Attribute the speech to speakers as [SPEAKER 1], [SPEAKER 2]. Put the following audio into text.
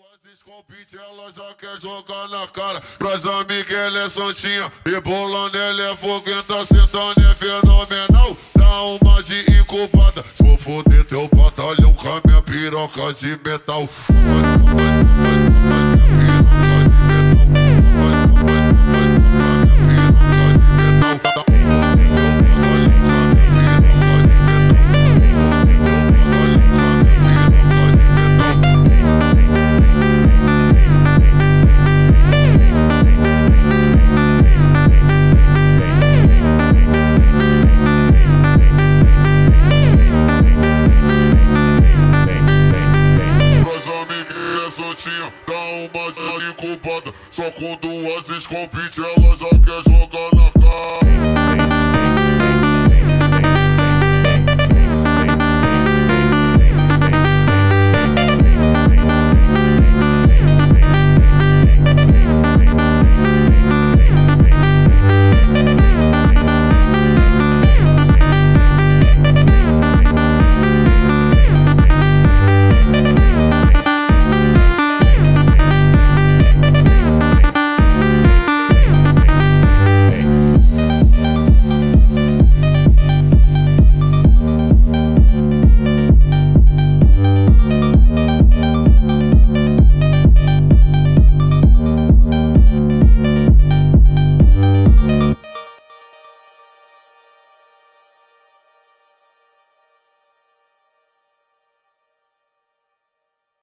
[SPEAKER 1] As convite ela já quer jogar na cara. Pras amigas ela é santinha, rebolando ela é foguenta, sentando é fenomenal. Dá uma de incubada, vou foder teu batalhão com a minha piroca de metal. Dá uma de incubada, só com duas escopite ela já quer jogar na cara.